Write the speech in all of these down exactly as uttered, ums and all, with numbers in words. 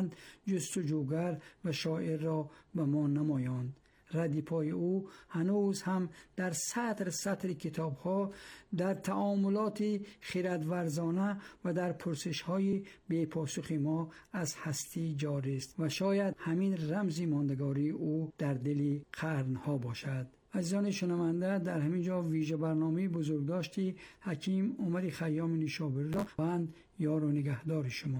چند جستجوگر و شاعر را به ما نمایاند. ردیف‌های او هنوز هم در سطر سطر کتاب‌ها، در تعاملات خردورزانه و در پرسش‌های بی‌پاسخ ما از هستی جاری است و شاید همین رمزی ماندگاری او در دل قرن‌ها باشد. عزیزان شنونده، در همین جا ویژه برنامه بزرگداشتی حکیم عمر خیام نیشابوری را بند یار و نگهدار شما.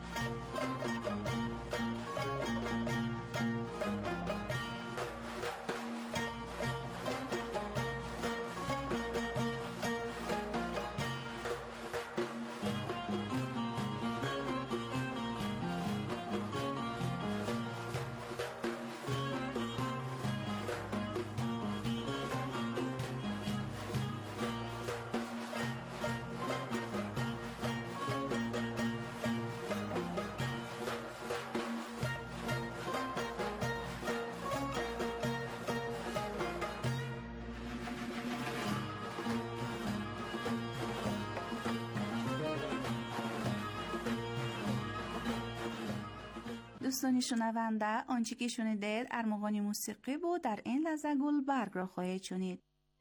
دوستان شنونده، آنچه که شنیدید ارمغانی موسیقی بود. در این لحظه گلبرگ را خواهید شنید.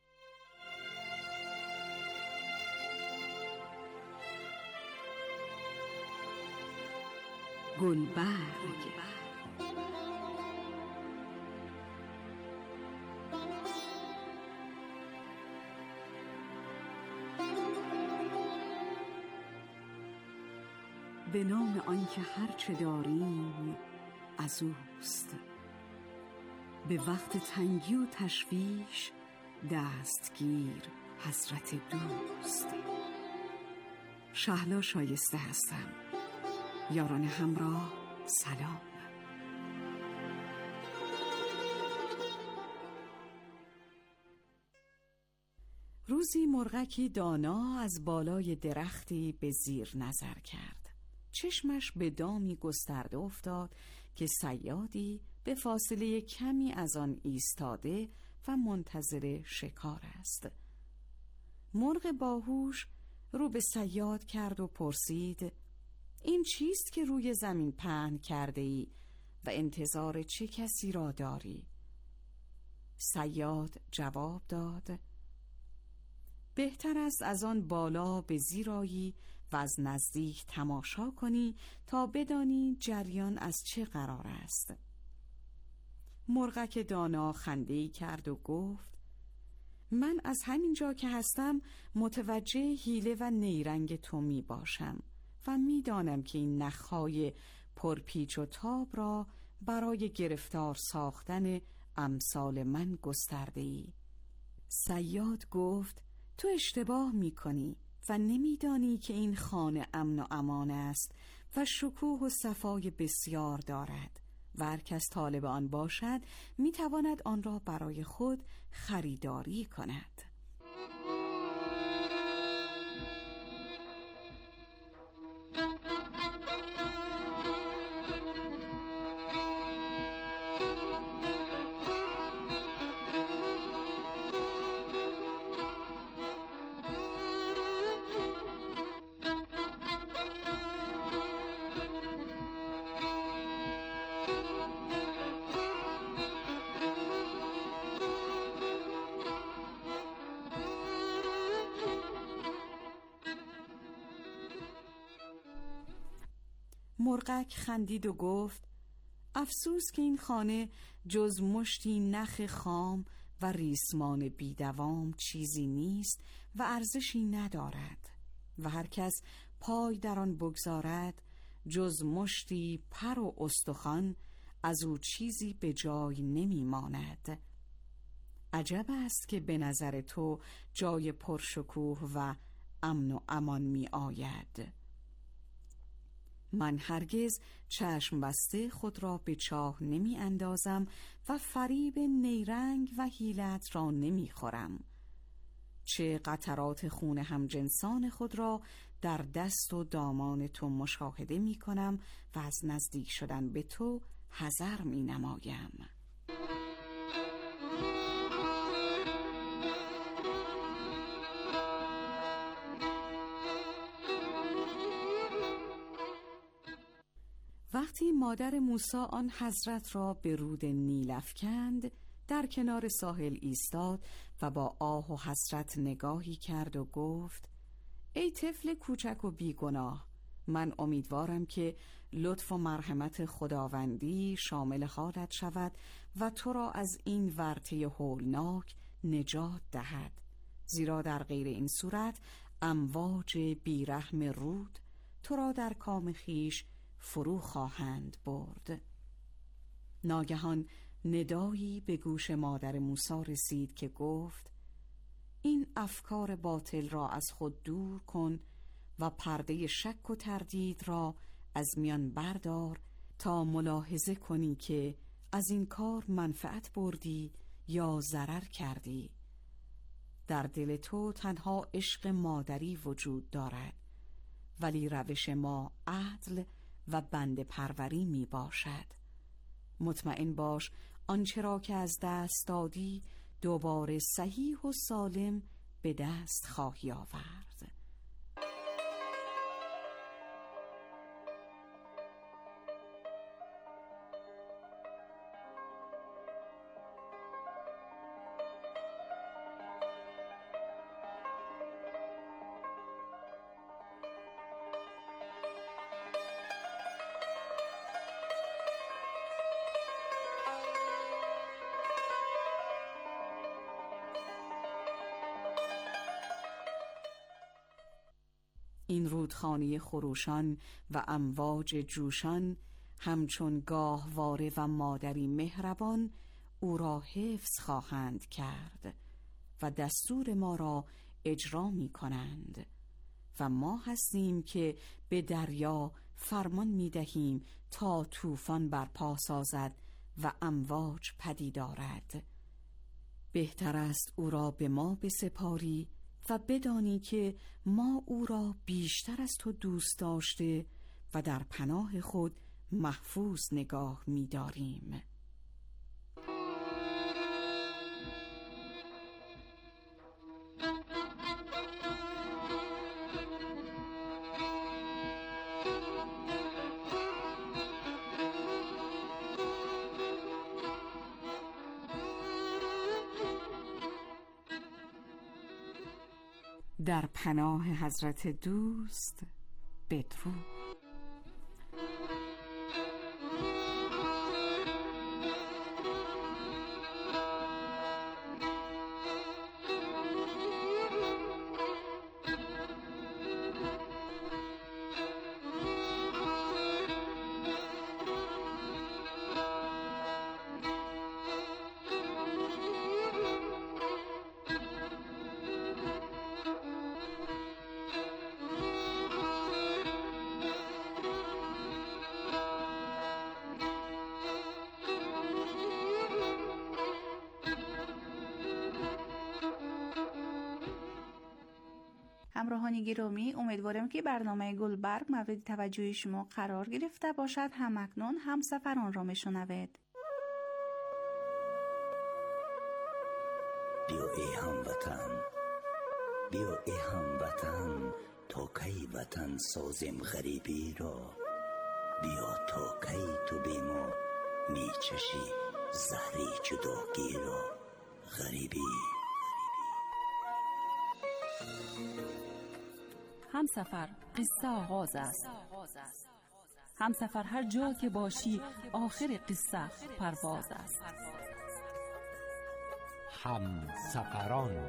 گلبرگ به نام آنکه هرچه داریم از اوست، به وقت تنگی و تشویش دستگیر حضرت دوست. شهلا شایسته هستم. یاران همراه سلام. روزی مرغکی دانا از بالای درختی به زیر نظر کرد. چشمش به دامی گسترده افتاد که صیادی به فاصله کمی از آن ایستاده و منتظر شکار است. مرغ باهوش رو به صیاد کرد و پرسید: این چیست که روی زمین پهن کرده ای و انتظار چه کسی را داری؟ صیاد جواب داد: بهتر است از آن بالا به زیر آیی و از نزدیک تماشا کنی تا بدانی جریان از چه قرار است. مرغک دانا خنده‌ای کرد و گفت: من از همین جا که هستم متوجه حیله و نیرنگ تو می باشم و می دانم که این نخهای پرپیچ و تاب را برای گرفتار ساختن امثال من گسترده ای. صیاد گفت: تو اشتباه می کنی و نمی دانی که این خانه امن و امان است و شکوه و صفای بسیار دارد و هر کس طالب آن باشد می تواند آن را برای خود خریداری کند. مرغک خندید و گفت: افسوس که این خانه جز مشتی نخ خام و ریسمان بیدوام چیزی نیست و ارزشی ندارد و هر کس پای در آن بگذارد جز مشتی پر و استخوان از او چیزی به جای نمی ماند. عجب است که به نظر تو جای پرشکوه و امن و امان می آید. من هرگز چشم بسته خود را به چاه نمی اندازم و فریب نیرنگ و حیلت را نمی خورم. چه قطرات خون همجنسان خود را در دست و دامان تو مشاهده می کنم و از نزدیک شدن به تو حذر می نمایم. وقتی مادر موسی آن حضرت را به رود نیل افکند، در کنار ساحل ایستاد و با آه و حسرت نگاهی کرد و گفت: ای طفل کوچک و بیگناه، من امیدوارم که لطف و مرحمت خداوندی شامل حالت شود و تو را از این ورطه هولناک نجات دهد، زیرا در غیر این صورت امواج بیرحم رود تو را در کام خیش فرو خواهند برد. ناگهان ندایی به گوش مادر موسی رسید که گفت: این افکار باطل را از خود دور کن و پرده شک و تردید را از میان بردار تا ملاحظه کنی که از این کار منفعت بردی یا ضرر کردی. در دل تو تنها عشق مادری وجود دارد، ولی روش ما عدل و بنده پروری می باشد. مطمئن باش آنچه را که از دست دادی دوباره صحیح و سالم به دست خواهی آورد. این رودخانه خروشان و امواج جوشان همچون گاهواره و مادری مهربان او را حفظ خواهند کرد و دستور ما را اجرا می کنند و ما هستیم که به دریا فرمان می دهیم تا طوفان برپا سازد و امواج پدید آرد. بهتر است او را به ما بسپاری و بدانی که ما او را بیشتر از تو دوست داشته و در پناه خود محفوظ نگاه می داریم. در پناه حضرت دوست بدرود. همراهان گرامی، امیدوارم که برنامه گلبرگ مورد توجه شما قرار گرفته باشد. همکنون همسفران را میشنوید. بیا ای هموطن، بیا ای هموطن، تا کی وطن سازیم غریبی را. بیا تا کی تو بی ما میچشی زهری جداگی را. غریبی همسفر قصه آغاز است. همسفر هر جا که باشی آخر قصه پرواز است. همسفران.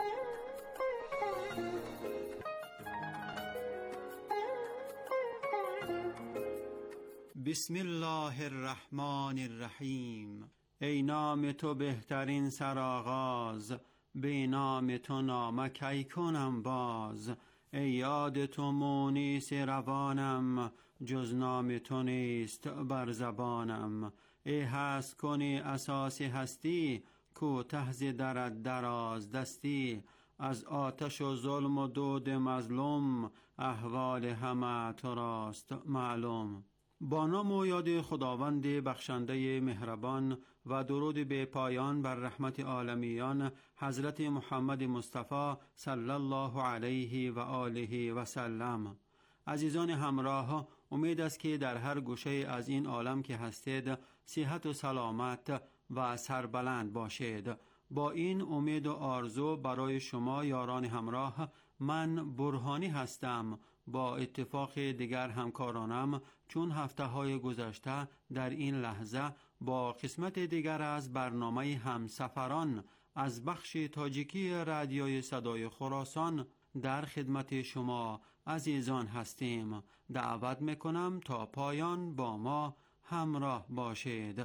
بسم الله الرحمن الرحیم. ای نام تو بهترین سرآغاز، به نام تو نامه کی کنم باز. ای یاد تو مونس روانم، جز نام تو نیست بر زبانم. ای هست کنی اساس هستی، کو تهز درت دراز دستی. از آتش و ظلم و دود مظلوم، احوال همه تو راست معلوم. با نام و یاد خداوند بخشنده مهربان و درود به پایان بر رحمت عالمیان حضرت محمد مصطفی صلی الله علیه و آله و سلم. عزیزان همراه، امید است که در هر گوشه از این عالم که هستید صحت و سلامت و سربلند باشید. با این امید و آرزو برای شما یاران همراه، من برهانی هستم. با اتفاق دیگر همکارانم چون هفته های گذشته در این لحظه با قسمت دیگر از برنامه همسفران از بخش تاجیکی رادیوی صدای خراسان در خدمت شما عزیزان هستیم. دعوت میکنم تا پایان با ما همراه باشید.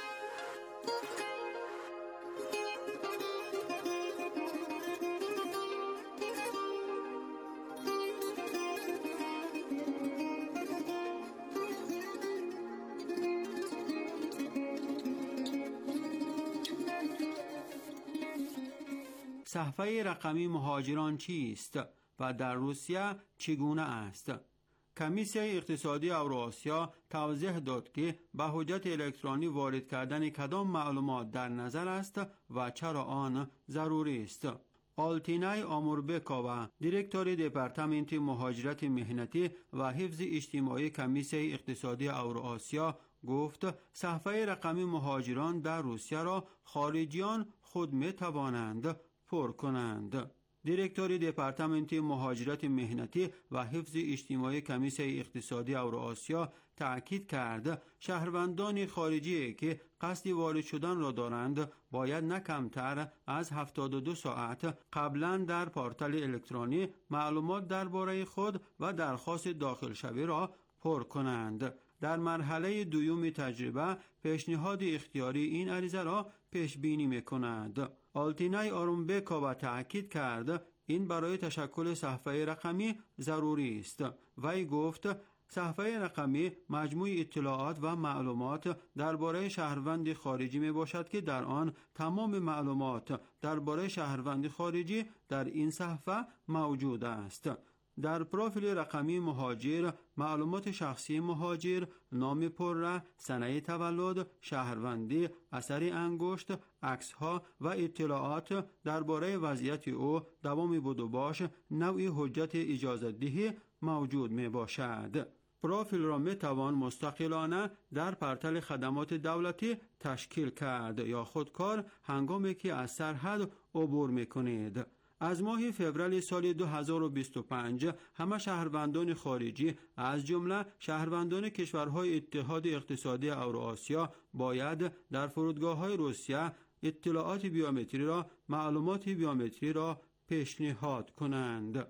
صفحه رقمی مهاجران چیست و در روسیه چگونه است؟ کمیسیون اقتصادی اوراسیا توضیح داد که به حجت الکترونی وارد کردن کدام معلومات در نظر است و چرا آن ضروری است. آلتینای آموربکووا، دیرکتور دپارتمنت مهاجرت مهنتی و حفظ اجتماعی کمیسیون اقتصادی اوراسیا گفت صفحه رقمی مهاجران در روسیه را خارجیان خود می توانند پر کنند. دیرکتور دپارتمنت مهاجرت مهنتی و حفظ اجتماعی کمیسیون اقتصادی اوراسیا تأکید کرد شهروندان خارجی که قصد وارد شدن را دارند باید نه کمتر از هفتاد و دو ساعت قبلا در پورتال الکترونی معلومات درباره خود و درخواست داخل شوی را پر کنند. در مرحله دوم تجربه پیشنهاد اختیاری این عریضه را پیش بینی می‌کند. آلتینای آرومبکووا تأکید کرد این برای تشکل صفحه رقمی ضروری است. وی گفت صفحه رقمی مجموع اطلاعات و معلومات درباره شهروند خارجی می باشد که در آن تمام معلومات درباره شهروند خارجی در این صفحه موجود است. در پروفیل رقمی مهاجر معلومات شخصی مهاجر، نام پره، سنه تولد، شهروندی، اثر انگشت، عکس‌ها و اطلاعات درباره وضعیت او، دوام بود و باش، نوع حجت اجازه دهی موجود می باشد. پروفیل را می توان مستقلانه در پورتال خدمات دولتی تشکیل کرد یا خودکار هنگامی که از سرحد عبور می کنید. از ماه فوریه سال دو هزار و بیست و پنج همه شهروندان خارجی از جمله شهروندان کشورهای اتحاد اقتصادی اوراسیا باید در فرودگاه‌های روسیه اطلاعات بیومتری را معلومات بیومتری را پیشنهاد کنند.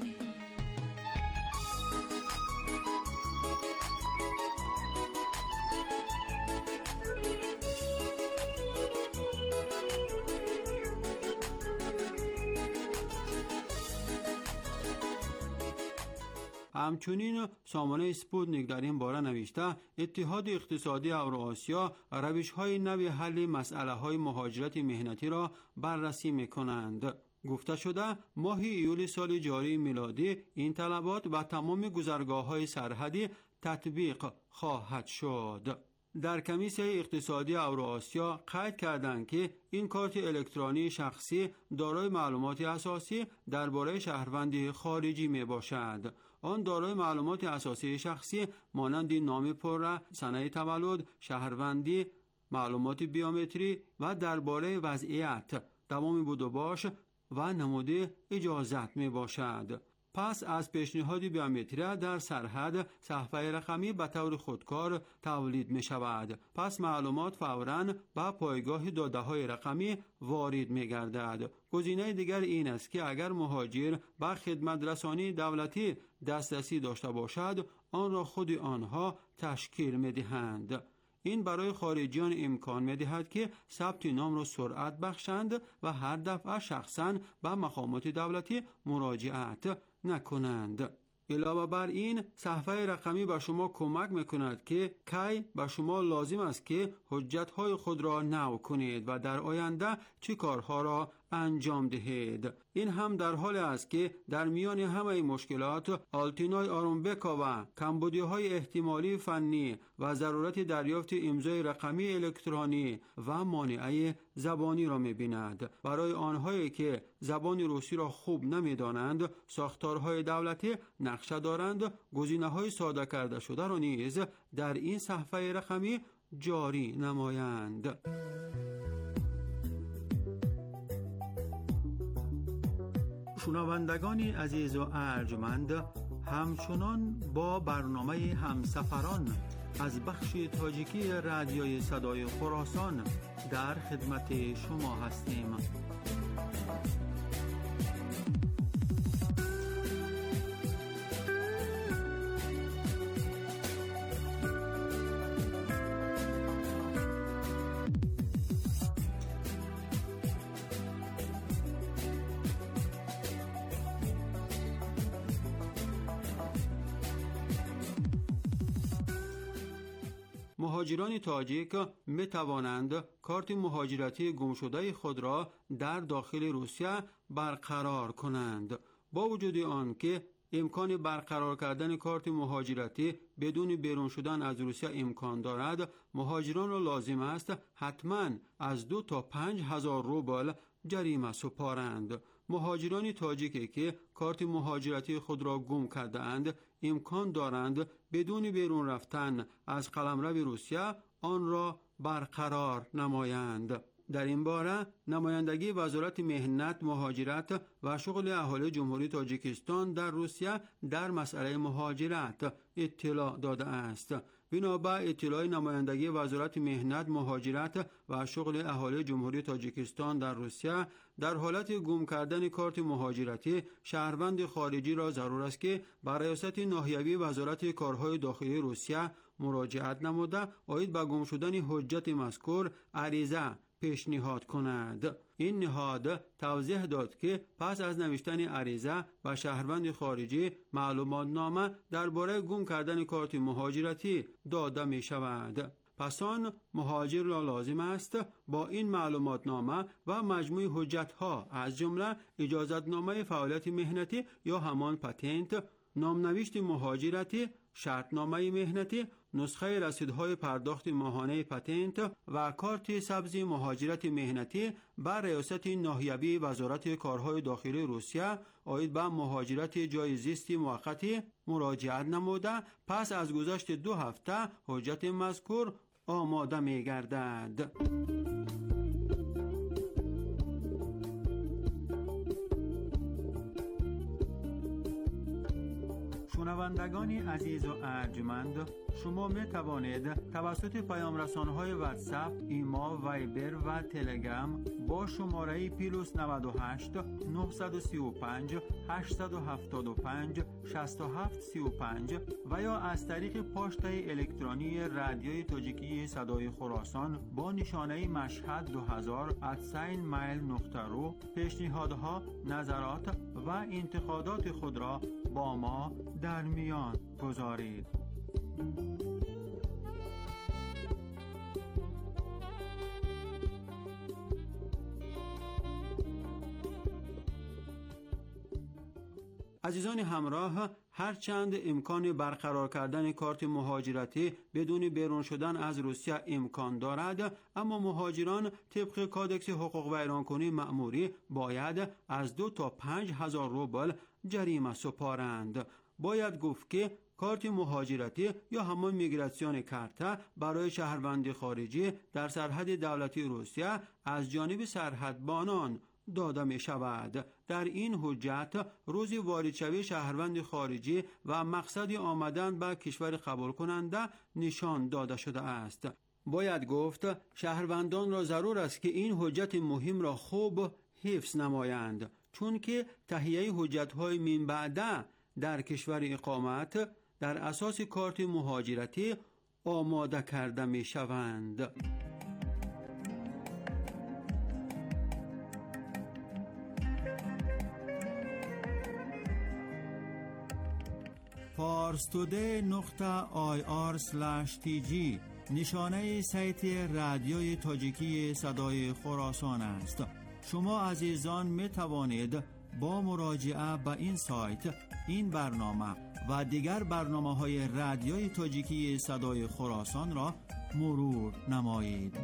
همچنین سامانه سپوتنیک در این باره نوشته اتحاد اقتصادی اوراسیا روش‌های نو حل مسئله‌های مهاجرت مهنتی را بررسی می‌کنند. گفته شده ماه ایول سال جاری میلادی این طلبات به تمام گذرگاه‌های سرحدی تطبیق خواهد شد. در کمیسیون اقتصادی اوراسیا قید کردند که این کارت الکترونی شخصی دارای معلومات اساسی درباره شهروند خارجی می باشد. آن دارای معلومات اساسی شخصی مانند نام پره، سنه تولد، شهروندی، معلومات بیومتری و درباره وضعیت، دوام بود و باش و نمود اجازت می باشد. پس از پیشنهاد بیومتری در سرحد صفحه رقمی به طور خودکار تولید می شود. پس معلومات فوراً به پایگاه داده های رقمی وارد می گردد. گزینه دیگر این است که اگر مهاجر به خدمت رسانی دولتی دسترسی داشته باشد آن را خود آنها تشکیل می دهند. این برای خارجیان امکان می دهد که ثبت نام را سرعت بخشند و هر دفعه شخصاً به مقامات دولتی مراجعت نکنند. علاوه بر این صفحه رقمی به شما کمک میکند که کی به شما لازم است که حجتهای خود را نو کنید و در آینده چه کارها را انجام دهید. این هم در حال است که در میان همه مشکلات آلتینای آرومبکا و کمبودی‌های احتمالی فنی و ضرورت دریافت امضای رقمی الکترونی و مانعه زبانی را می‌بیند. برای آنهایی که زبان روسی را خوب نمی‌دانند، ساختارهای دولتی نقشه دارند گزینه‌های ساده کرده شده را نیز در این صفحه رقمی جاری نمایند. شنوندگان عزیز و ارجمند، همچنان با برنامه همسفران از بخش تاجیکی رادیوی صدای خراسان در خدمت شما هستیم. مهاجران تاجیک می توانند کارت مهاجرتی گمشده خود را در داخل روسیه برقرار کنند. با وجود آن که امکان برقرار کردن کارت مهاجرتی بدون بیرون شدن از روسیه امکان دارد، مهاجران را لازم است حتما از دو تا پنج هزار روبل جریمه سپارند. مهاجران تاجیکی که کارت مهاجرتی خود را گم کرده اند امکان دارند بدون بیرون رفتن از قلمرو روسیه آن را برقرار نمایند. در این باره نمایندگی وزارت مهنت، مهاجرت و شغل اهالی جمهوری تاجیکستان در روسیه در مسئله مهاجرت اطلاع داده است. بنابر اطلاع نمایندگی وزارت مهنت، مهاجرت و شغل اهالی جمهوری تاجیکستان در روسیه، در حالت گم کردن کارت مهاجرتی شهروند خارجی را ضرور است که به ریاست ناحیوی وزارت کارهای داخلی روسیه مراجعت نموده عاید به گم شدن حجت مذکور عریضه پیشنهاد کند. این نهاد توضیح داد که پس از نوشتن عریضه و شهروند خارجی معلومات نامه درباره گم کردن کارت مهاجرتی داده می شود. پس آن مهاجر را لازم است با این معلومات نامه و مجموع حجت ها از جمله اجازت نامه فعالیت مهنتی یا همان پتنت، نامنوشت مهاجرتی، شرطنامه مهنتی، نسخه رسیدهای پرداخت ماهانه پتنت و کارت سبز مهاجرت مهنتی بر ریاست ناحیوی وزارت کارهای داخلی روسیه عاید به مهاجرت جای زیستی موقتی مراجعت نموده پس از گذشت دو هفته حجت مذکور آماده می گردد. شنوندگان عزیز و ارجمند، شما می توانید توسط پیام رسانه‌های واتساپ، ایما، وایبر و تلگرام با شماره پلاس نود و هشت نه سه پنج هشت هفت پنج شش هفت سه پنج و یا از طریق پاشته الکترونی رادیوی تاجیکی صدای خراسان با نشانه مشهد دو هزار ات سین میل نقطه رو پیشنهادها، نظرات و انتقادات خود را با ما در میان گذارید. عزیزان همراه، هرچند امکان برقرار کردن کارت مهاجرتی بدون بیرون شدن از روسیه امکان دارد، اما مهاجران طبق کادکس حقوق ویرانکنی مأموری باید از دو تا پنج هزار روبل جریمه سپارند. باید گفت که کارت مهاجرتی یا همان میگراسیون کارت برای شهروند خارجی در سرحد دولتی روسیه از جانب سرحدبانان داده می شود. در این حجت روزی وارد شوی شهروند خارجی و مقصد آمدن به کشور قبول کننده نشان داده شده است. باید گفت شهروندان را ضرور است که این حجت مهم را خوب حفظ نمایند، چون که تهیه حجت‌های من بعده در کشور اقامت در اساس کارت مهاجرتی آماده کرده می شوند. پارستوده نقطه آی آر سلش تی جی نشانه سایت رادیوی تاجیکی صدای خراسان است. شما عزیزان می توانید با مراجعه به این سایت این برنامه و دیگر برنامه‌های رادیوی تاجیکی صدای خراسان را مرور نمایید.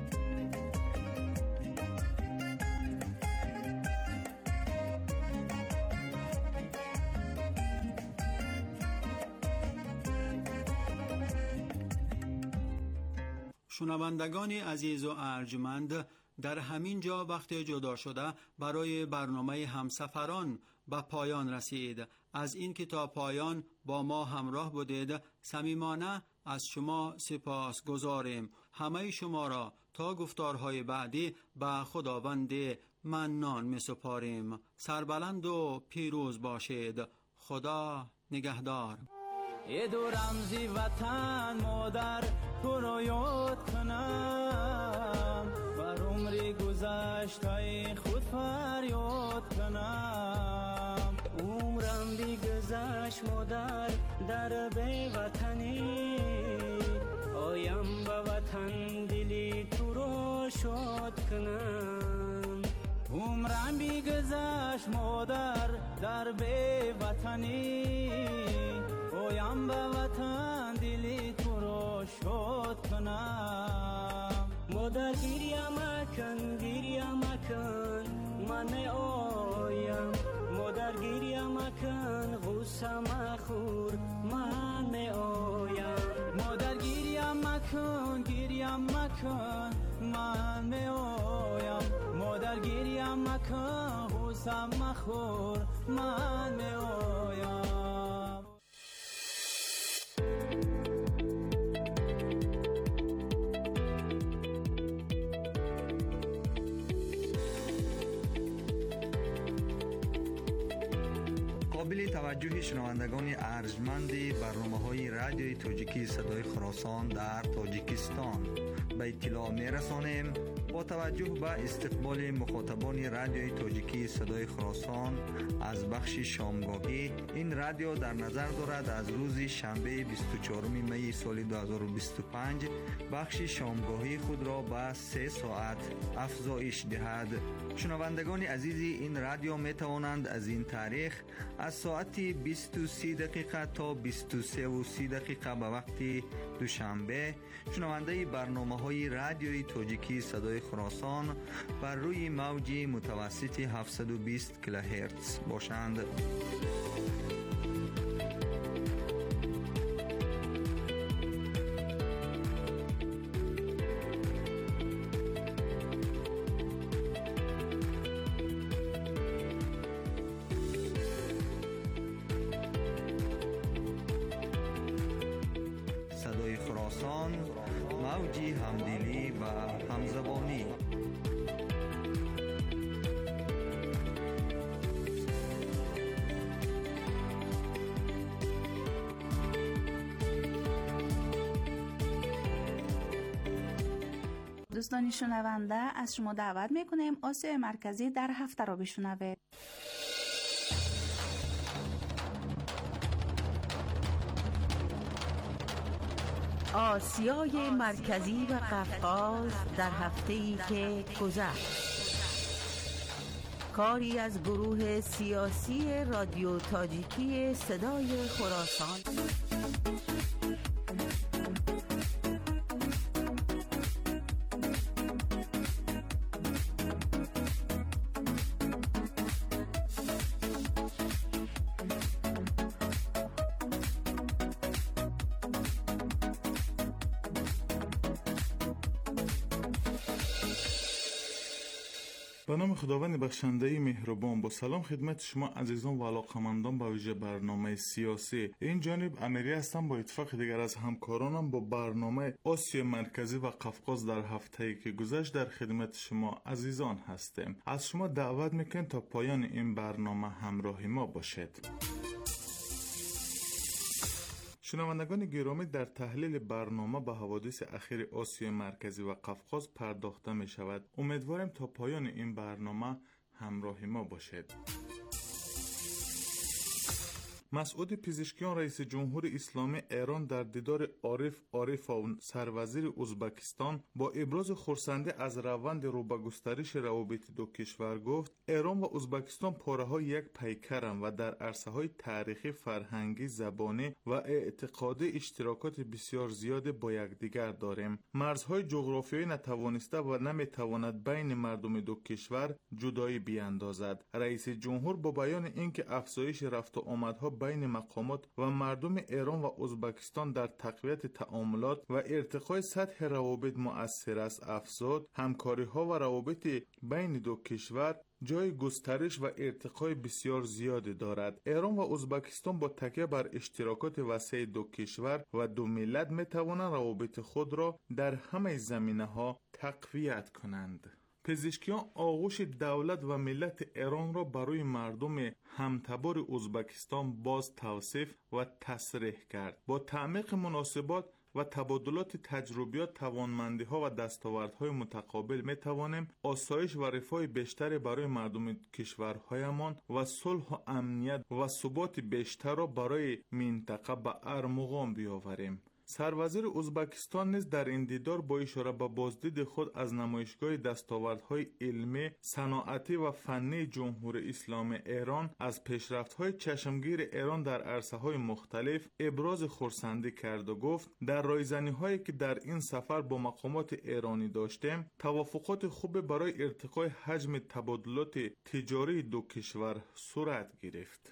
شنوندگان عزیز و ارجمند، در همین جا وقت جدا شده برای برنامه همسفران به پایان رسید. از این که تا پایان با ما همراه بودید صمیمانه از شما سپاس گذاریم. همه شما را تا گفتارهای بعدی به خداوند منان می سپاریم. سربلند و پیروز باشید. خدا نگهدار. ای دو رمزی وطن مادر تو رو یاد کنم، بر عمری گذشته خود فریاد کنم. عمرم بی گذشت مادر در بی وطنی، آیم به وطن دلی تو رو شاد کنم. عمرم بی گذشت مادر در بی وطنی، اویم به وطن دلی تو رو شاد کنم. مادر گریه مکن گریه مکن من اویم، مادر گریه مکن غصه مخور من اویم. مادر گریه مکن گریه مکن من اویم، مادر گریه مکن غصه مخور من اویم. قابل توجه شنوندگان ارجمند برنامه‌های رادیوی تاجیکی صدای خراسان در تاجیکستان به اطلاع می‌رسانیم. با توجه به استقبال مخاطبان رادیوی تاجیکی صدای خراسان از بخش شامگاهی، این رادیو در نظر دارد از روز شنبه بیست و چهارم می سال دو هزار و بیست و پنج بخش شامگاهی خود را به سه ساعت افزایش دهد. شنوندگان عزیز، این رادیو می توانند از این تاریخ از ساعت بیست و سه دقیقه تا بیست و سه و سی دقیقه به وقت دوشنبه شنونده برنامه‌های رادیوی تاجیکی صدای خراسان بر روی موج متوسط هفتصد و بیست کیلوهرتز باشند. صدای خراسان، موجی همدلی و همزبانی. دوستان شنونده، از شما دعوت میکنیم آسیای مرکزی در هفته را بشنوید. آسیای مرکزی و قفقاز در هفته‌ای که گذشت. کاری از گروه سیاسی رادیو تاجیکی صدای خراسان. به نام خداوند بخشنده مهربان، با سلام خدمت شما عزیزان و علاقمندان به ویژه برنامه سیاسی. این جانب امیری هستم. با اتفاق دیگر از همکارانم با برنامه آسیا مرکزی و قفقاز در هفته‌ای که گذشت در خدمت شما عزیزان هستیم. از شما دعوت میکنم تا پایان این برنامه همراه ما باشید. شنوندگان گرامی، در تحلیل برنامه به حوادث اخیر آسیای مرکزی و قفقاز پرداخته می شود. امیدوارم تا پایان این برنامه همراه ما باشید. مسعود پزشکیان رئیس جمهور اسلامی ایران در دیدار عارف عارفov سروزیر ازبکستان با ابراز خرسندی از روند رو به گسترش روابط دو کشور گفت ایران و ازبکستان پاره‌های یک پیکرند و در عرصه‌های تاریخی، فرهنگی، زبانی و اعتقادی اشتراکات بسیار زیاد با یکدیگر داریم. مرزهای جغرافیایی نتوانسته و نمیتواند بین مردم دو کشور جدایی بیاندازد. رئیس جمهور با بیان اینکه افزایش رفت و آمدها بین مقامات و مردم ایران و ازبکستان در تقویت تعاملات و ارتقای سطح روابط مؤثر است افزود، همکاری‌ها و روابط بین دو کشور جای گسترش و ارتقای بسیار زیادی دارد. ایران و ازبکستان با تکیه بر اشتراکات وسیع دو کشور و دو ملت می توانند روابط خود را در همه زمینه‌ها تقویت کنند. پزشکیان آغوش دولت و ملت ایران را برای مردم همتبار ازبکستان باز توصیف و تصریح کرد. با تعمیق مناسبات و تبادلات تجربیات، توانمندی‌ها و دستاوردهای متقابل می توانیم آسایش و رفاه بیشتری برای مردم کشورهایمان و صلح و امنیت و ثبات بیشتر را برای منطقه به ارمغان بیاوریم. سروزیر ازبکستان نیز در این دیدار با اشاره به بازدید خود از نمایشگاه دستاوردهای علمی، صنعتی و فنی جمهوری اسلامی ایران از پیشرفت‌های چشمگیر ایران در عرصه‌های مختلف ابراز خرسندی کرد و گفت در رایزنی‌هایی که در این سفر با مقامات ایرانی داشتیم، توافقات خوب برای ارتقای حجم تبادلات تجاری دو کشور صورت گرفت.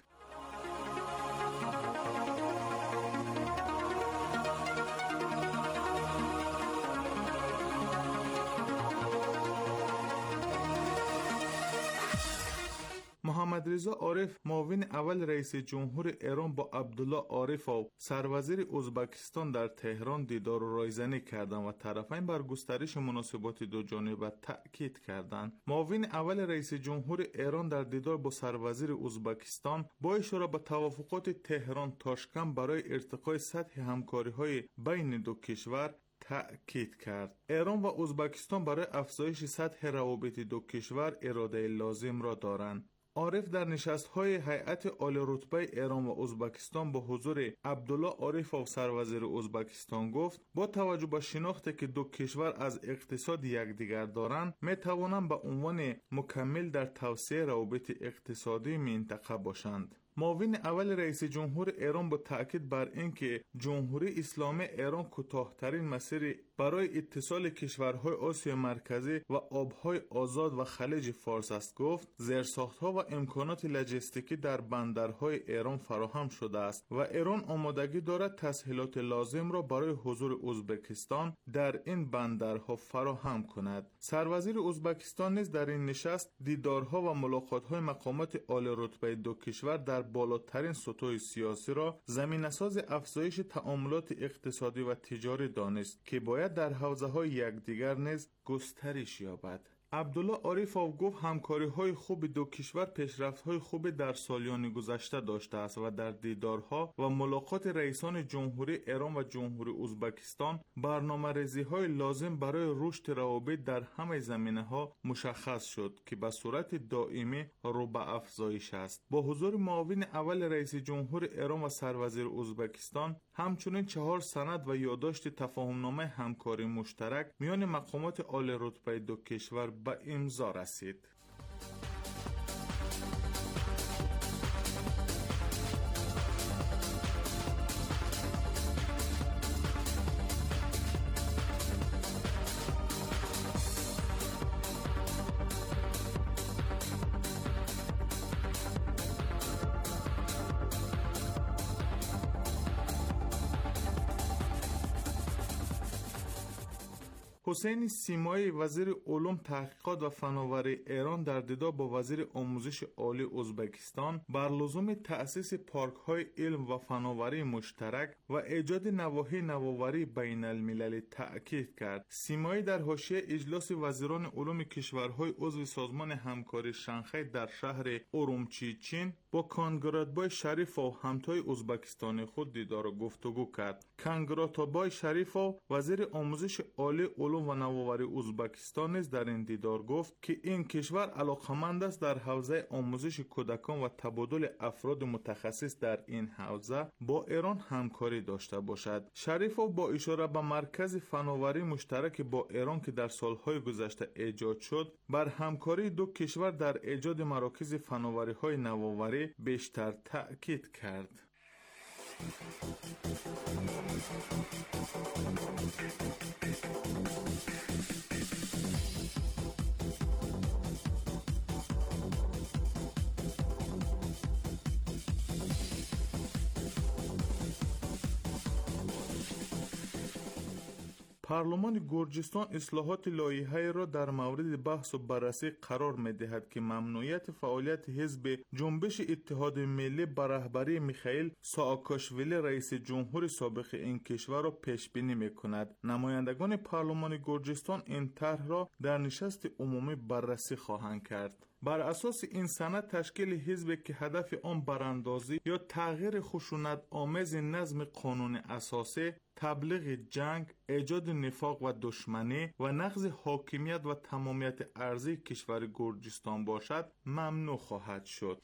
محمد رضا عارف معاون اول رئیس جمهور ایران با عبدالله عارفov سروزیر ازبکستان در تهران دیدار و رایزنی کردند و طرفین بر گسترش مناسبات دو جانبه تأکید کردند. معاون اول رئیس جمهور ایران در دیدار با سروزیر ازبکستان با اشاره به توافقات تهران تاشکند برای ارتقای سطح همکاری‌های بین دو کشور تأکید کرد. ایران و ازبکستان برای افزایش سطح روابط دو کشور اراده لازم را دارند. عارف در نشست‌های هیئت عالی رتبه ایران و ازبکستان با حضور عبدالله عارفov سروزیر ازبکستان گفت با توجه به شناختی که دو کشور از اقتصاد یکدیگر دارند می توانند به عنوان مکمل در توسعه روابط اقتصادی منطقه باشند. معاون اول رئیس جمهور ایران با تأکید بر اینکه جمهوری اسلامی ایران کوتاه‌ترین مسیر برای اتصال کشورهای آسیا مرکزی و آبهای آزاد و خلیج فارس است گفت زیرساخت‌ها و امکانات لوجستیکی در بندرهای ایران فراهم شده است و ایران آمادگی دارد تسهیلات لازم را برای حضور ازبکستان در این بندرها فراهم کند. سروزیر ازبکستان نیز در این نشست دیدارها و ملاقات‌های مقامات عالی رتبه دو کشور در بالاترین سطوح سیاسی را زمینه‌ساز افزایش تعاملات اقتصادی و تجاری دانست که باید در حوزه‌های یکدیگر نیز گسترش یابد. عبدالله عارفov گفت همکاری‌های خوب دو کشور پیشرفت‌های خوب در سالیان گذشته داشته است و در دیدارها و ملاقات رئیسان جمهوری ایران و جمهوری ازبکستان برنامه‌ریزی‌های لازم برای رشد روابط در همه زمینه‌ها مشخص شد که به صورت دائمی رو به افزایش است. با حضور معاون اول رئیس جمهور ایران و سروزیر ازبکستان همچنین چهار سند و یادداشت تفاهم‌نامه همکاری مشترک میان مقامات عالی رتبه دو کشور به امضا رسید. حسین سیمایی وزیر علوم تحقیقات و فناوری ایران در دیدار با وزیر آموزش عالی ازبکستان بر لزوم تأسیس پارک‌های علم و فناوری مشترک و ایجاد نواحی نوآوری بین المللی تأکید کرد. سیمایی در حاشیه اجلاس وزیران علوم کشورهای عضو سازمان همکاری شانگهای در شهر ارومچی چین با کانگراتبای شریفov همتای ازبکستانی خود دیدار و گفتگو کرد. کانگراتبای شریفov وزیر آموزش عالی علوم علوم و نوآوری ازبکستان نیز در این دیدار گفت که این کشور علاقمند است در حوزه آموزش کودکان و تبادل افراد متخصص در این حوزه با ایران همکاری داشته باشد. شریفوف با اشاره به مرکز فناوری مشترک با ایران که در سالهای گذشته ایجاد شد، بر همکاری دو کشور در ایجاد مراکز فناوری‌های نوآوری بیشتر تأکید کرد. پارلمان گرجستان اصلاحات لایحه‌ای را در مورد بحث و بررسی قرار می‌دهد که ممنوعیت فعالیت حزب جنبش اتحاد ملی به رهبری میخائیل سااکاشویلی رئیس جمهور سابق این کشور را پیش بینی می‌کند. نمایندگان پارلمان گرجستان این طرح را در نشست عمومی بررسی خواهند کرد. بر اساس این سند تشکیل حزب که هدف آن براندازی یا تغییر خشونت آمیز نظم قانون اساسی، تبلیغ جنگ، ایجاد نفاق و دشمنی و نقض حاکمیت و تمامیت ارضی کشور گرجستان باشد ممنوع خواهد شد.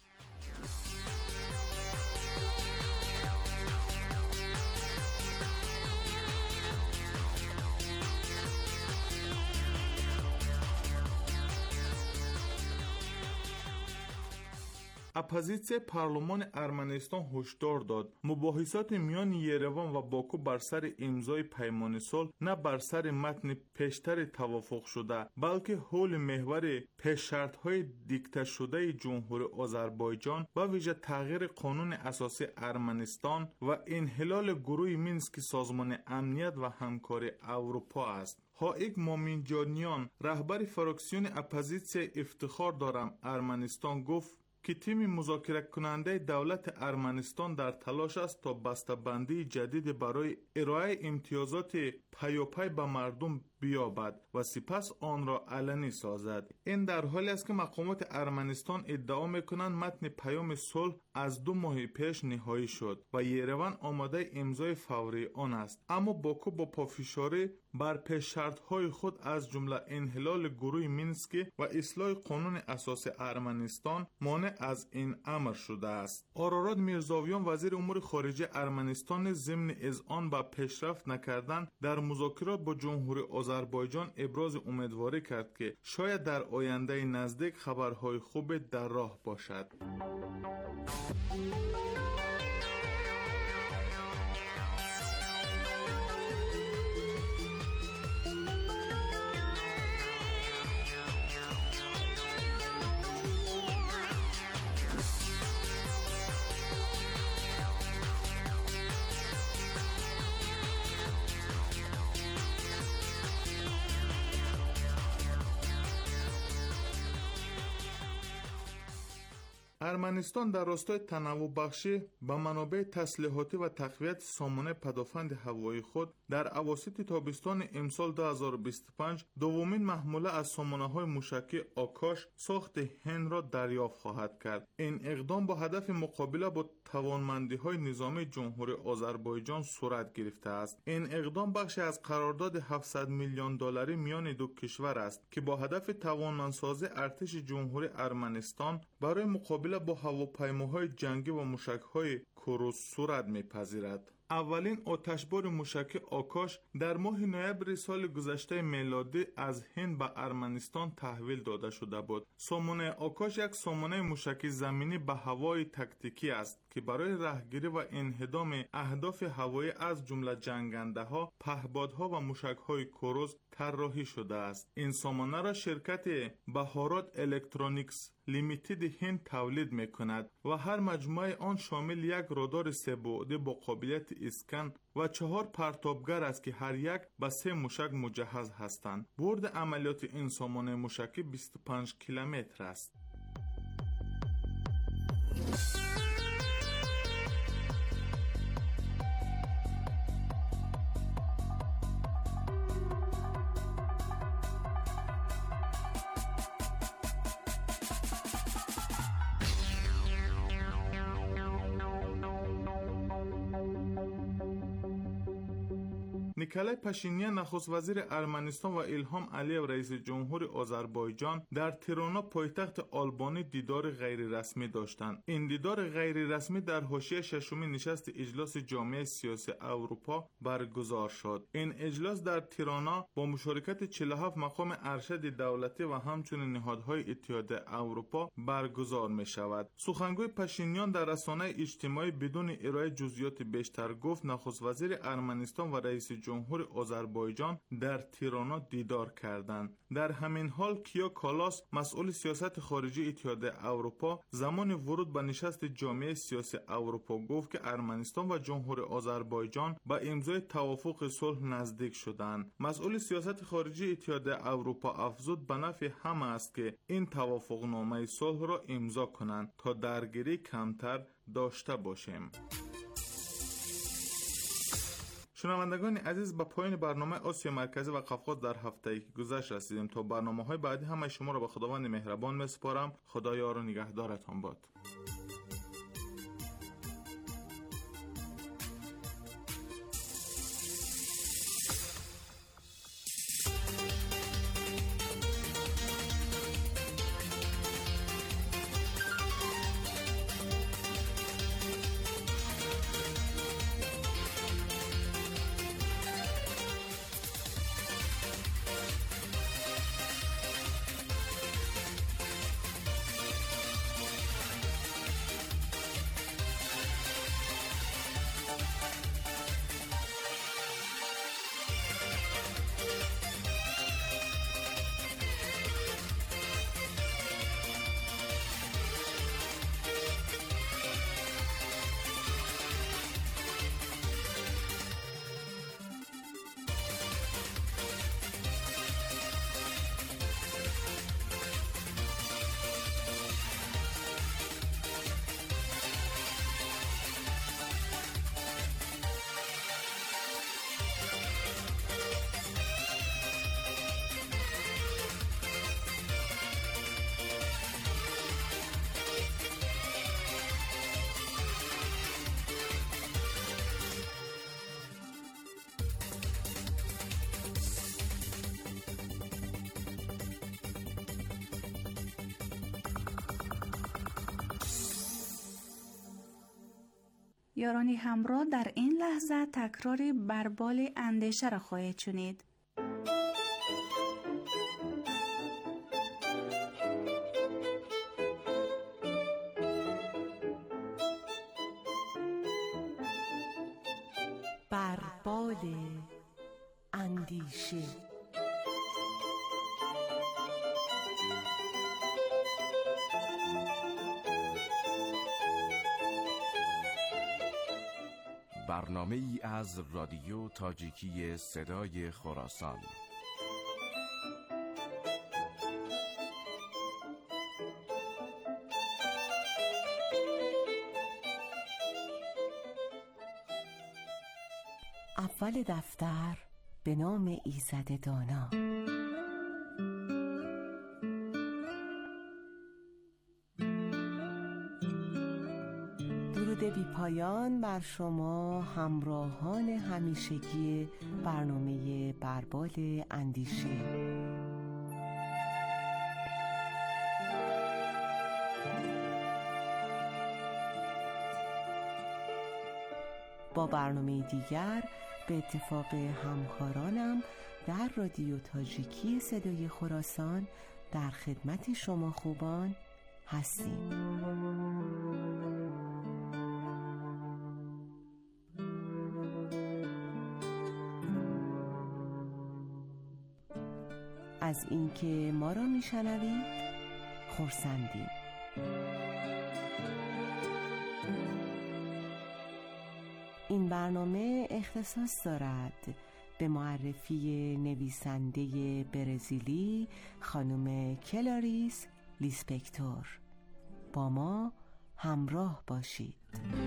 اپوزیسیون پارلمان ارمنستان هشدار داد مباحثات میان یروان و باکو بر سر امضای پیمان صلح نه بر سر متن پیشتر توافق شده بلکه حول محور پیش شرط‌های دیکته شده جمهوری آذربایجان و ویژه تغییر قانون اساسی ارمنستان و انحلال گروه مینسک سازمان امنیت و همکاری اروپا است. هایک مومینجانیان رهبر فراکسیون اپوزیسیون افتخار دارم ارمنستان گفت که تیم مذاکره کننده دولت ارمنستان در تلاش است تا بسته‌بندی جدید برای ارائه امتیازات پیاپی به مردم بیابد و سپس آن را علنی سازد. این در حالی است که مقامات ارمنستان ادعا می‌کنند متن پیام صلح از دو ماه پیش نهایی شد و یروان آماده امضای فوری آن است، اما باکو با پافشاری بر پیش شرط‌های خود از جمله انحلال گروه مینسک و اصلاح قانون اساسی ارمنستان مانع از این امر شده است. آرارات میرزاویان وزیر امور خارجه ارمنستان ضمن اذعان به پیشرفت نکردن در مذاکرات با جمهوری آذربایجان ابراز امیدواری کرد که شاید در آینده نزدیک خبرهای خوب در راه باشد. ارمنستان در راستای تنوع بخشی به منابع تسلیحاتی و تقویت سامانه پدافند هوایی خود در اواسط تابستان امسال دو هزار و بیست و پنج دومین محموله از سامانه‌های موشکی آکاش ساخت هند را دریافت خواهد کرد. این اقدام با هدف مقابله با توانمندی‌های نظامی جمهوری آذربایجان صورت گرفته است. این اقدام بخشی از قرارداد هفتصد میلیون دلاری میان دو کشور است که با هدف توانمندسازی ارتش جمهوری ارمنستان برای مقابله با هواپیماهای جنگی و موشک‌های کروز صورت می‌پذیرد. اولین آتشبار موشکی آکاش در ماه نوامبر سال گذشته میلادی از هند به ارمنستان تحویل داده شده بود. سامانه آکاش یک سامانه موشکی زمینی به هوای تاکتیکی است که برای رهگیری و انهدام اهداف هوایی از جمله جنگنده‌ها، پهپادها و موشک‌های کروز طراحی شده است. این سامانه را شرکت بهارات الکترونیکس لیمیتد هند تولید می‌کند و هر مجموعه آن شامل یک رادار سه بعدی با قابلیت اسکن و چهار پرتابگر است که هر یک به سه موشک مجهز هستند. برد عملیات این سامانه موشکی بیست و پنج کیلومتر است. نیکلای پاشینیان نخست وزیر ارمنستان و ایلهام علیو رئیس جمهور آذربایجان در تیرانا پایتخت آلبانی دیدار غیر رسمی داشتند. این دیدار غیر رسمی در حاشیه ششمین نشست اجلاس جامعه سیاسی اروپا برگزار شد. این اجلاس در تیرانا با مشارکت چهل و هفت مقام ارشد دولتی و همچنین نهادهای اتحاد اروپا برگزار می شود. سخنگوی پاشینیان در رسانه اجتماعی بدون ارائه جزئیات بیشتر گفت نخست وزیر ارمنستان و رئیس جمهور آذربایجان در تیرانا دیدار کردند. در همین حال کیا کالاس مسئول سیاست خارجی اتحاد اروپا زمان ورود به نشست جامعه سیاسی اروپا گفت که ارمنستان و جمهور آذربایجان با امضای توافق صلح نزدیک شدند. مسئول سیاست خارجی اتحاد اروپا افزود به نفع همه است که این توافقنامه صلح را امضا کنند تا درگیری کمتر داشته باشیم. شنوندگان عزیز، به پایان برنامه آسیا مرکزی و قفقاز در هفته که گذشت رسیدیم. تا برنامه‌های بعدی همه شما را به خداوند مهربان می‌سپارم. خدا یار و نگهدارتان باد. یاران همراه، در این لحظه تکرار بربال اندیشه را خواهید شنید. بربال اندیشه. برنامه ای از رادیو تاجیکی صدای خراسان. اول دفتر به نام ایزد دانا. درود بی پایان بر شما همراهان همیشگی برنامه بربال اندیشه. با برنامه دیگر به اتفاق همکارانم در رادیو تاجیکی صدای خراسان در خدمت شما خوبان هستیم. از اینکه ما را میشنوید خرسندیم. این برنامه اختصاص دارد به معرفی نویسنده برزیلی خانم کلاریس لیسپکتور. با ما همراه باشید.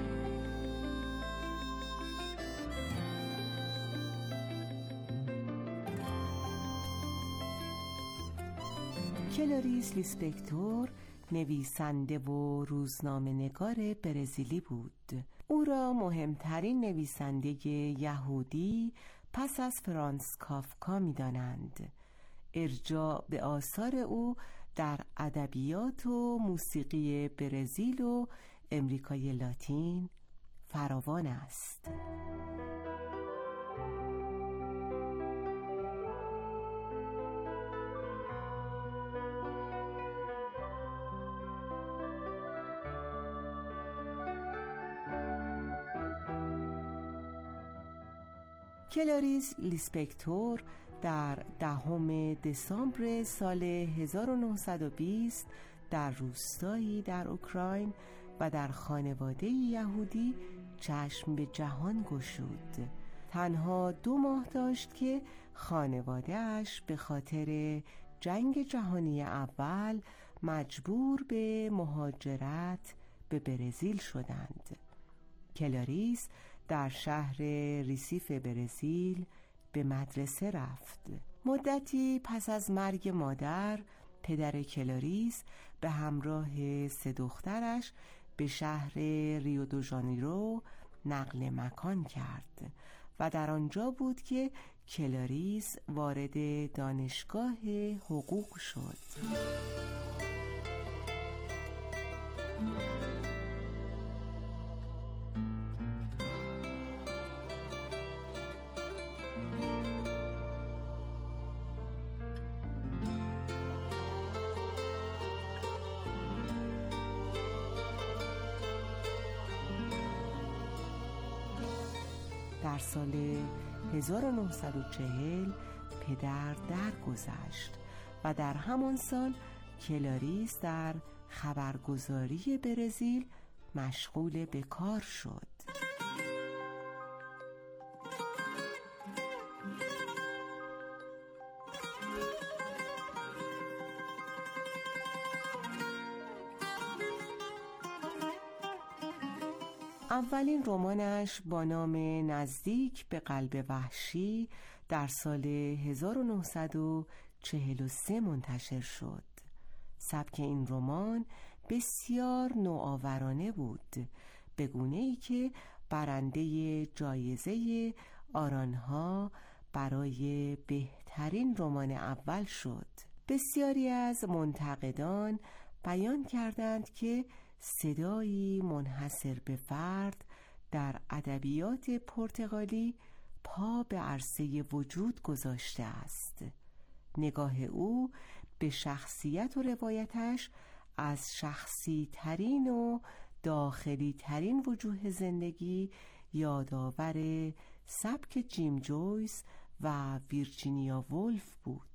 کلاریس لیسپکتور نویسنده و روزنامه‌نگار برزیلی بود. او را مهمترین نویسنده یهودی پس از فرانس کافکا می‌دانند. ارجاع به آثار او در ادبیات و موسیقی برزیل و امریکای لاتین فراوان است. کلاریس لیسپکتور در دهم دسامبر سال هزار و نهصد و بیست در روستایی در اوکراین و در خانواده یهودی چشم به جهان گشود. تنها دو ماه داشت که خانواده‌اش به خاطر جنگ جهانی اول مجبور به مهاجرت به برزیل شدند. کلاریس در شهر ریسیف برزیل به مدرسه رفت. مدتی پس از مرگ مادر، پدر کلاریس به همراه سه دخترش به شهر ریو دو ژانیرو نقل مکان کرد و در آنجا بود که کلاریس وارد دانشگاه حقوق شد. در سال هزار و نهصد و چهل پدر درگذشت و در همان سال کلاریس در خبرگزاری برزیل مشغول به کار شد. اولین رمانش با نام نزدیک به قلب وحشی در سال هزار و نهصد و چهل و سه منتشر شد. سبک این رمان بسیار نوآورانه بود، به گونه‌ای که برنده جایزه آرانها برای بهترین رمان اول شد. بسیاری از منتقدان بیان کردند که صدایی منحصر به فرد در ادبیات پرتغالی پا به عرصه وجود گذاشته است. نگاه او به شخصیت و روایتش از شخصی ترین و داخلی ترین وجوه زندگی یادآور سبک جیم جویس و ویرجینیا وولف بود.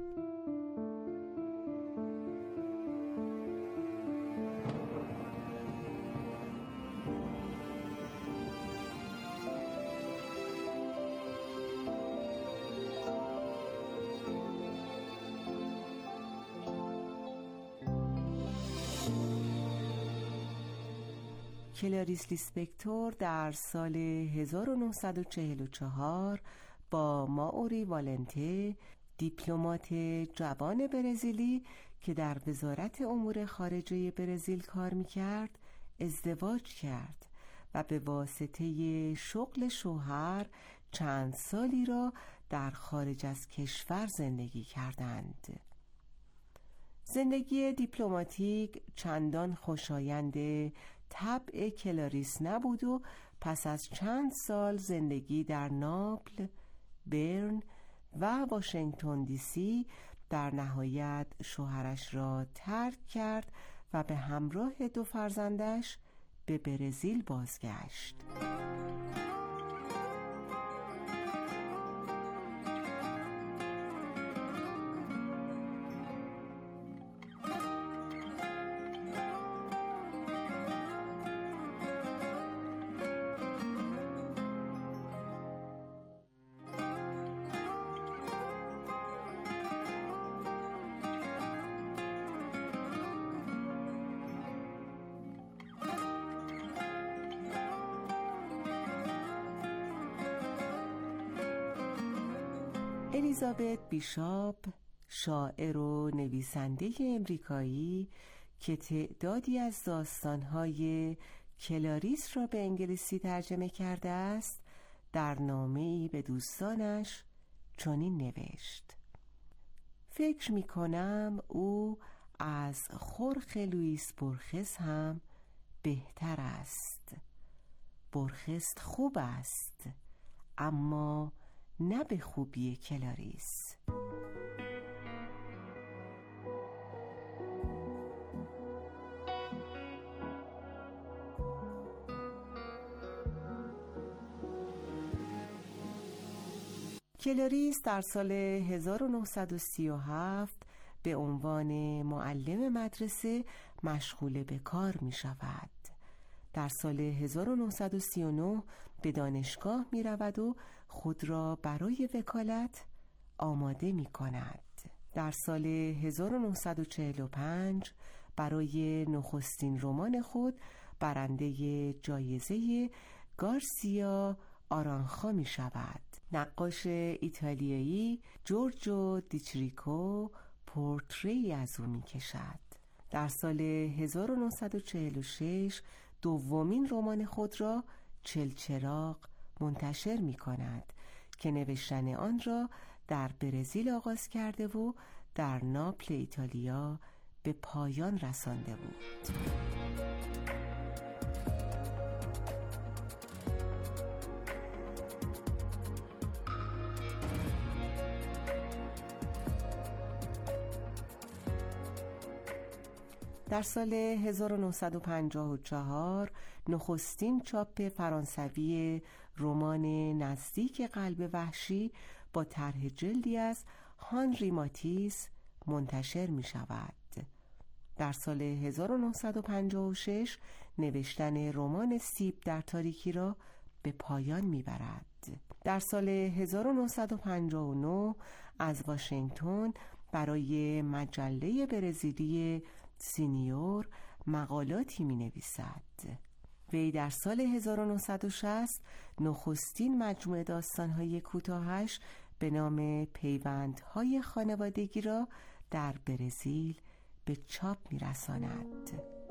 کلاریس لیسپکتور در سال هزار و نهصد و چهل و چهار با ماوری والنته، دیپلمات جوان برزیلی که در وزارت امور خارجه برزیل کار می‌کرد، ازدواج کرد و به واسطه شغل شوهر چند سالی را در خارج از کشور زندگی کردند. زندگی دیپلماتیک چندان خوشایند طبع کلاریس نبود و پس از چند سال زندگی در ناپل، برن و واشنگتن دی سی در نهایت شوهرش را ترک کرد و به همراه دو فرزندش به برزیل بازگشت. الیزابت بیشاپ، شاعر و نویسنده امریکایی که تعدادی از داستان‌های کلاریس را به انگلیسی ترجمه کرده است، در نامه‌ای به دوستانش چنین نوشت: فکر می کنم او از خورخ لوئیس بورخس هم بهتر است. بورخس خوب است، اما نه به خوبی کلاریس. کلاریس در سال هزار و نهصد و سی و هفت به عنوان معلم مدرسه مشغول به کار می شود. در سال هزار و نهصد و سی و نه به دانشگاه می رود و خود را برای وکالت آماده می کند. در سال هزار و نهصد و چهل و پنج برای نخستین رمان خود برنده جایزه گارسیا آرانخا می شود. نقاش ایتالیایی جورجو دیچریکو پورتری از او می کشد. در سال هزار و نهصد و چهل و شش دومین رمان خود را چلچراغ منتشر می کند که نوشتن آن را در برزیل آغاز کرده و در ناپل ایتالیا به پایان رسانده بود. در سال هزار و نهصد و پنجاه و چهار نخستین چاپ فرانسوی رمان نزدیک قلب وحشی با طرح جلدی از هانری ماتیس منتشر می شود. در سال هزار و نهصد و پنجاه و شش نوشتن رمان سیب در تاریکی را به پایان می برد. در سال هزار و نهصد و پنجاه و نه از واشنگتن برای مجله برزیلی سینیور مقالاتی می نویسد. وی در سال هزار و نهصد و شصت نخستین مجموعه داستان‌های کوتاهش به نام پیوندهای خانوادگی را در برزیل به چاپ می رساند.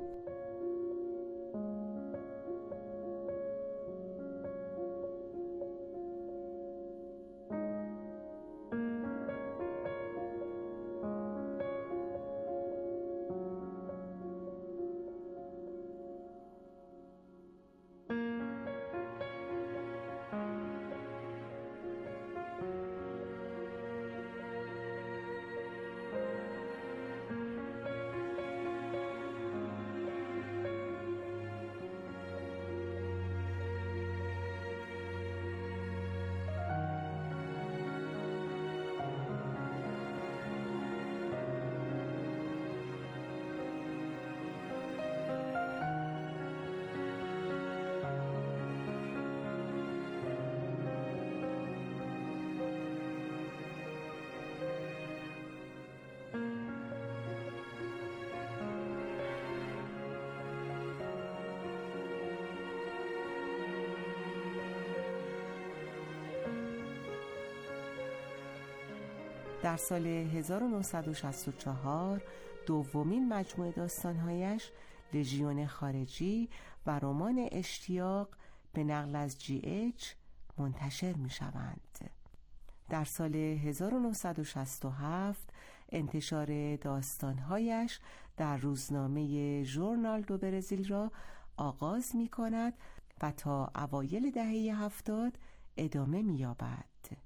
در سال هزار و نهصد و شصت و چهار دومین مجموعه داستانهایش لژیون خارجی و رمان اشتیاق به نقل از جی اچ منتشر می شوند. در سال هزار و نهصد و شصت و هفت انتشار داستانهایش در روزنامه ژورنال دو برزیل را آغاز می کند و تا اوایل دهه هفتاد ادامه می یابد.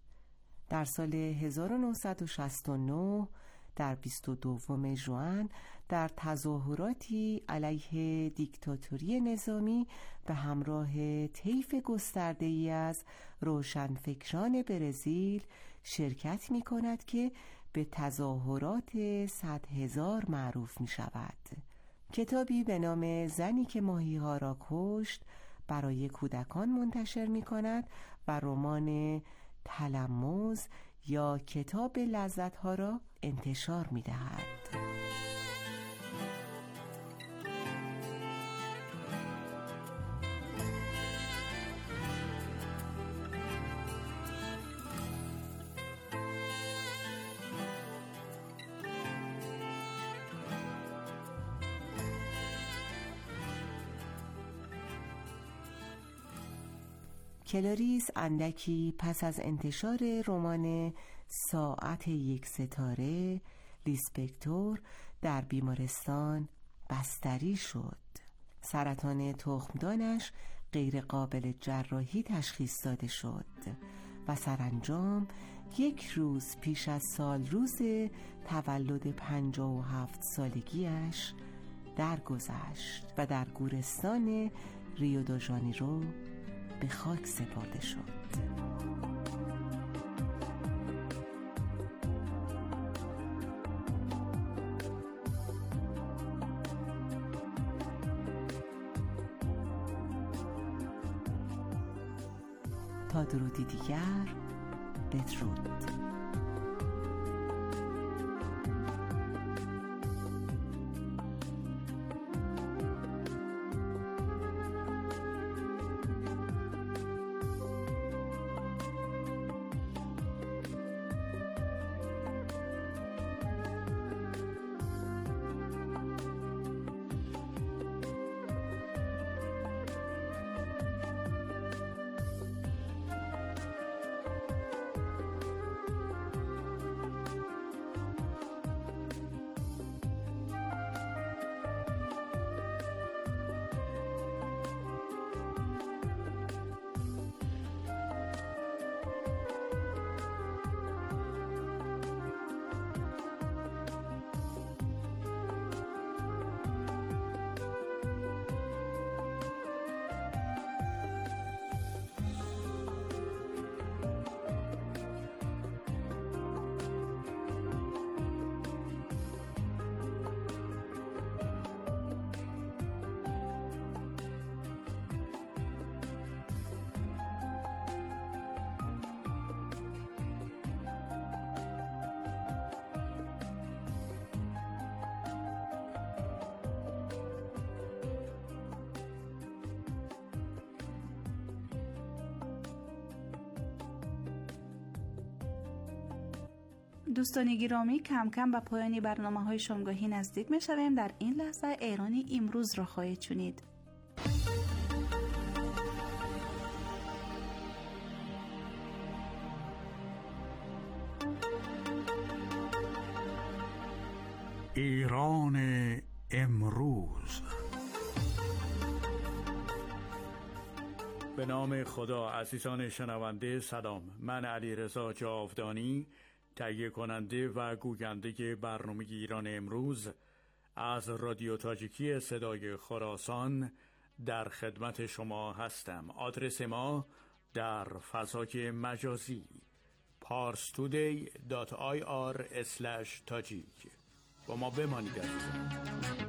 در سال هزار و نهصد و شصت و نه در بیست و دوم ژوئن در تظاهراتی علیه دیکتاتوری نظامی به همراه طیف گسترده‌ای از روشنفکران برزیل شرکت می کند که به تظاهرات صد هزار معروف می شود. کتابی به نام زنی که ماهی‌ها را کشت برای کودکان منتشر می کند و رمان تلموذ یا کتاب لذت‌ها را انتشار می‌دهد. کلاریس اندکی پس از انتشار رمان ساعت یک ستاره، لیسپکتور در بیمارستان بستری شد. سرطان تخمدانش غیر قابل جراحی تشخیص داده شد و سرانجام یک روز پیش از سال روز تولد پنجاه و هفت سالگیش درگذشت و در گورستان ریو دو ژانیرو به خاک سپرده شد. تا درودی دیگر، بدرود. دوستان گرامی، کم کم به پایان برنامه‌های شامگاهی نزدیک می‌شویم. در این لحظه ایرانی امروز را خواهید شنید. ایران امروز. به نام خدا. عزیزان شنونده سلام. من علیرضا جاودانی، تهیه کننده و گوینده برنامه ایران امروز از رادیو تاجیکی صدای خراسان در خدمت شما هستم. آدرس ما در فضای مجازی پارستودی دات آی آر اسلش تاجیک. با ما بمانید عزیزان.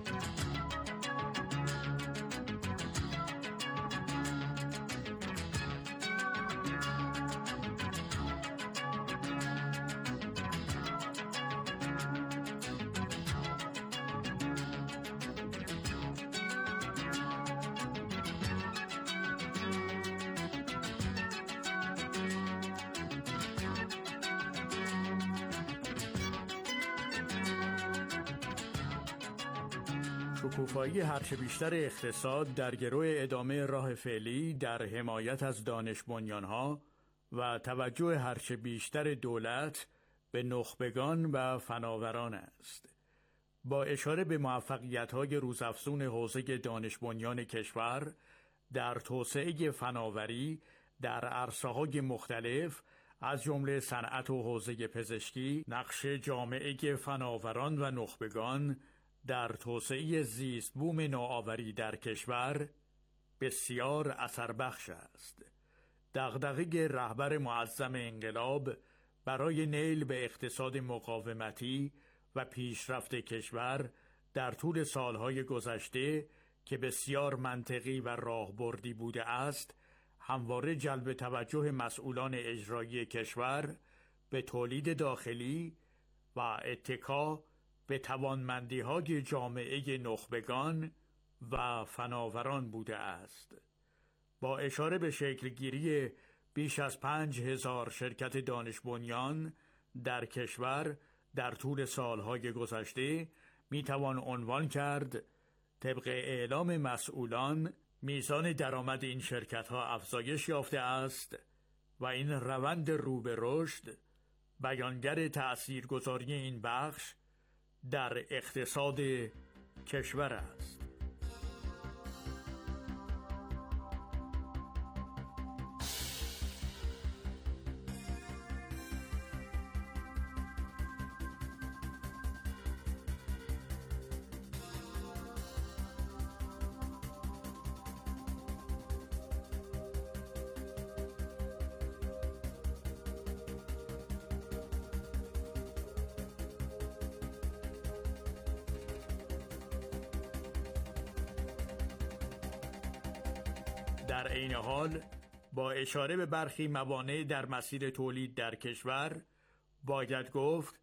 شکوفایی هرچه بیشتر اقتصاد در گرو ادامه راه فعلی در حمایت از دانش بنیان‌ها و توجه هرچه بیشتر دولت به نخبگان و فناوران است. با اشاره به موفقیت‌های روزافزون حوزه دانش بنیان کشور در توسعه فناوری در عرصه‌های مختلف از جمله صنعت و حوزه پزشکی، نقش جامعه فناوران و نخبگان در توسعه زیست بوم نوآوری در کشور بسیار اثربخش است. دغدغه رهبر معظم انقلاب برای نیل به اقتصاد مقاومتی و پیشرفت کشور در طول سالهای گذشته که بسیار منطقی و راهبردی بوده است، همواره جلب توجه مسئولان اجرایی کشور به تولید داخلی و اتکا به توانمندی‌های جامعه نخبگان و فناوران بوده است. با اشاره به شکلگیری بیش از پنج هزار شرکت دانش بنیان در کشور در طول سالهای گذشته میتوان عنوان کرد طبق اعلام مسئولان میزان درآمد این شرکت‌ها افزایش یافته است و این روند رو به رشد بیانگر تأثیرگذاری این بخش در اقتصاد کشور است. در عین حال با اشاره به برخی موانع در مسیر تولید در کشور باید گفت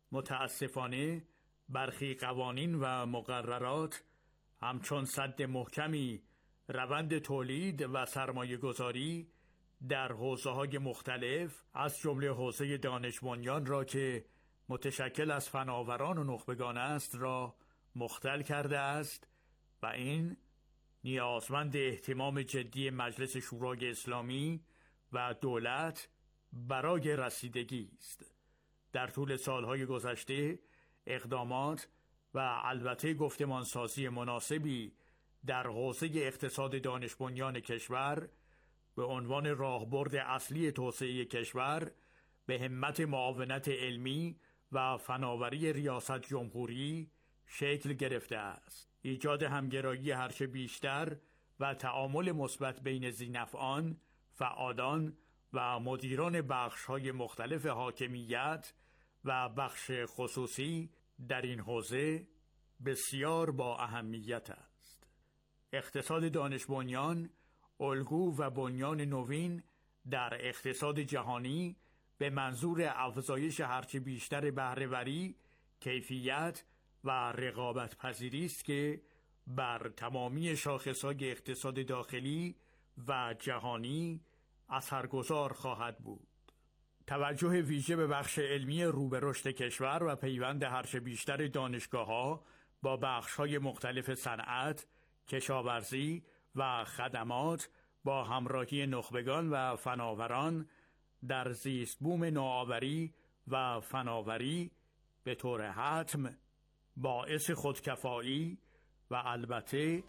متاسفانه برخی قوانین و مقررات همچون سد محکمی روند تولید و سرمایه گذاری در حوزه‌های مختلف از جمله حوزه دانش بنیان را که متشکل از فناوران و نخبگان است را مختل کرده است و این نیازمند اهتمام جدی مجلس شورای اسلامی و دولت برای رسیدگی است. در طول سالهای گذشته اقدامات و البته گفتمانسازی مناسبی در حوزه اقتصاد دانش بنیان کشور به عنوان راهبرد اصلی توسعه کشور به همت معاونت علمی و فناوری ریاست جمهوری شکل گرفته است. ایجاد همگرایی هرچه بیشتر و تعامل مثبت بین ذی‌نفعان، فعالان و مدیران بخش‌های مختلف حاکمیت و بخش خصوصی در این حوزه بسیار با اهمیت است. اقتصاد دانش بنیان الگو و بنیان نوین در اقتصاد جهانی به منظور افزایش هرچه بیشتر بهره‌وری، کیفیت و رقابت پذیری است که بر تمامی شاخص‌های اقتصاد داخلی و جهانی اثرگذار خواهد بود. توجه ویژه به بخش علمی رو به رشد کشور و پیوند هرچه بیشتر دانشگاه‌ها با بخش‌های مختلف صنعت، کشاورزی و خدمات با همراهی نخبگان و فناوران در زیست بوم نوآوری و فناوری به طور حتم باعث خودکفایی و البته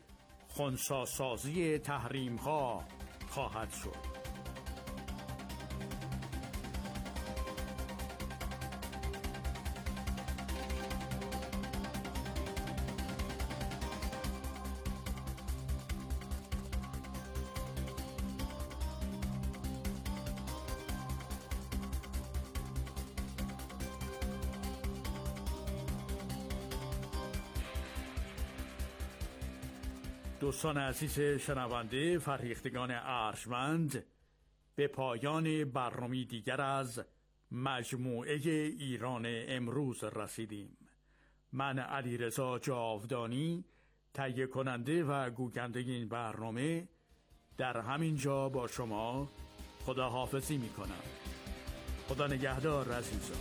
خنثی‌سازی تحریم‌ها خواهد شد. دوستان عزیز شنونده، فرهیختگان ارجمند، به پایان برنامه دیگر از مجموعه ایران امروز رسیدیم. من علیرضا جاودانی، تهیه کننده و گوینده این برنامه، در همین جا با شما خداحافظی می کنم. خدا نگهدار عزیزان.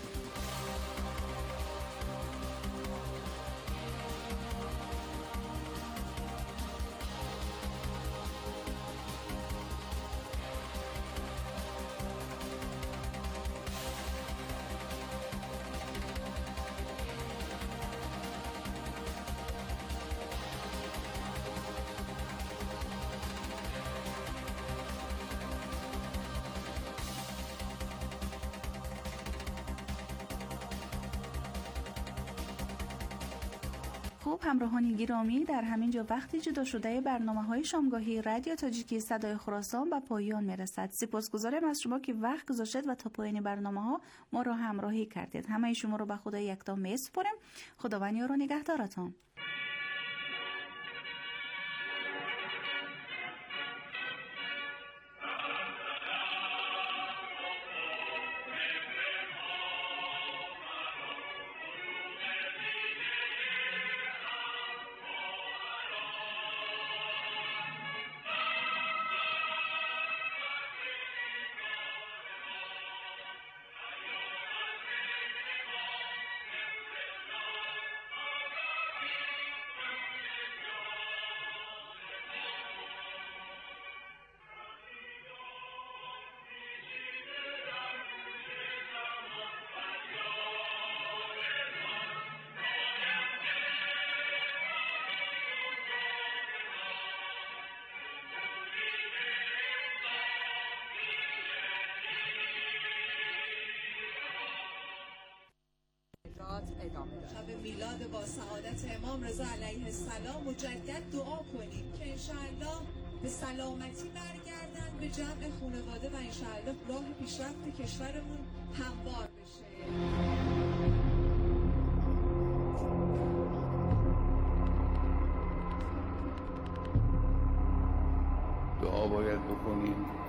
خوب همراهان گرامی، در همین جا وقتی جدا شده برنامه های شامگاهی رادیو تاجیکی صدای خراسان به پایان میرسد. سپاسگزارم از شما که وقت گذاشتید و تا پایان برنامه ها ما را همراهی کردید. همه شما رو به خدا یکتا میسپارم. خداوند یار و نگهدارتان. جمعات ادامه دارد. شب میلاد با سعادت امام رضا علیه السلام مجدد دعا کنیم که انشاءالله به سلامتی برگردن به جمع خانواده و انشاءالله راه پیشرفت کشورمون هموار بشه. دعا باید بکنیم